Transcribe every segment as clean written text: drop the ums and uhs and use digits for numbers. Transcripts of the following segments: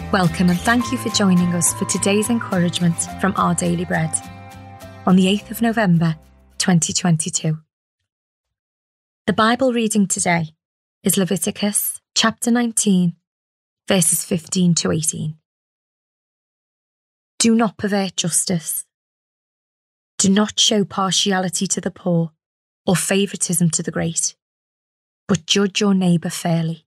Welcome and thank you for joining us for today's encouragement from Our Daily Bread on the 8th of November 2022. The Bible reading today is Leviticus chapter 19, verses 15 to 18. Do not pervert justice. Do not show partiality to the poor or favouritism to the great, but judge your neighbour fairly.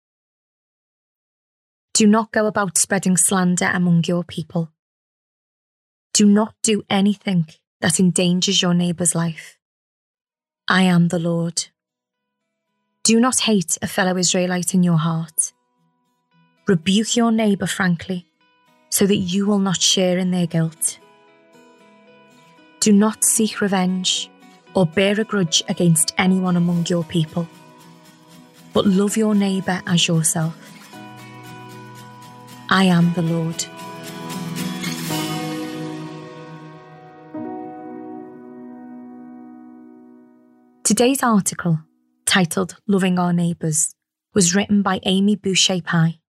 Do not go about spreading slander among your people. Do not do anything that endangers your neighbour's life. I am the Lord. Do not hate a fellow Israelite in your heart. Rebuke your neighbour frankly, so that you will not share in their guilt. Do not seek revenge or bear a grudge against anyone among your people, but love your neighbour as yourself. I am the Lord. Today's article, titled Loving Our Neighbours, was written by Amy Boucher-Pye.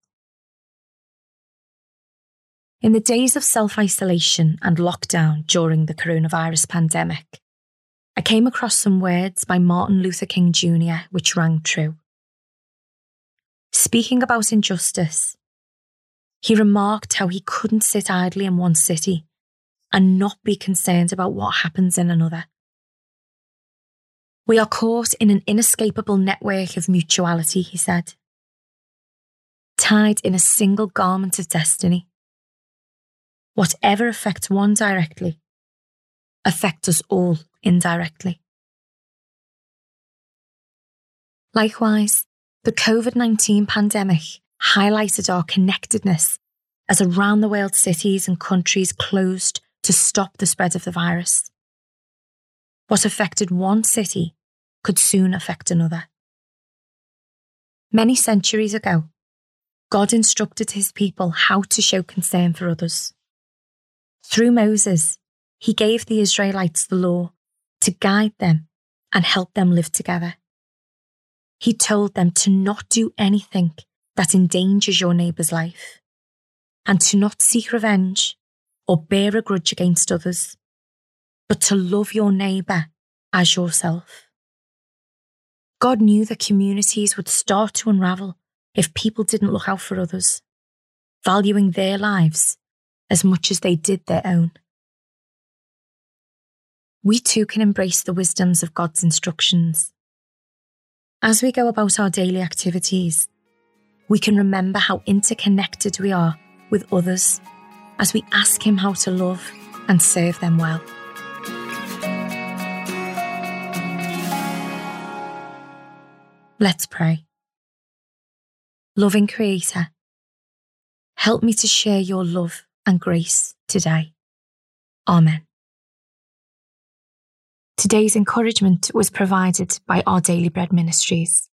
In the days of self-isolation and lockdown during the coronavirus pandemic, I came across some words by Martin Luther King Jr. which rang true. Speaking about injustice, he remarked how he couldn't sit idly in one city and not be concerned about what happens in another. We are caught in an inescapable network of mutuality, he said, tied in a single garment of destiny. Whatever affects one directly, affects us all indirectly. Likewise, the COVID-19 pandemic highlighted our connectedness as around-the-world cities and countries closed to stop the spread of the virus. What affected one city could soon affect another. Many centuries ago, God instructed his people how to show concern for others. Through Moses, he gave the Israelites the law to guide them and help them live together. He told them to not do anything that endangers your neighbour's life, and to not seek revenge or bear a grudge against others, but to love your neighbour as yourself. God knew that communities would start to unravel if people didn't look out for others, valuing their lives as much as they did their own. We too can embrace the wisdoms of God's instructions. As we go about our daily activities, we can remember how interconnected we are with others as we ask him how to love and serve them well. Let's pray. Loving Creator, help me to share your love and grace today. Amen. Today's encouragement was provided by Our Daily Bread Ministries.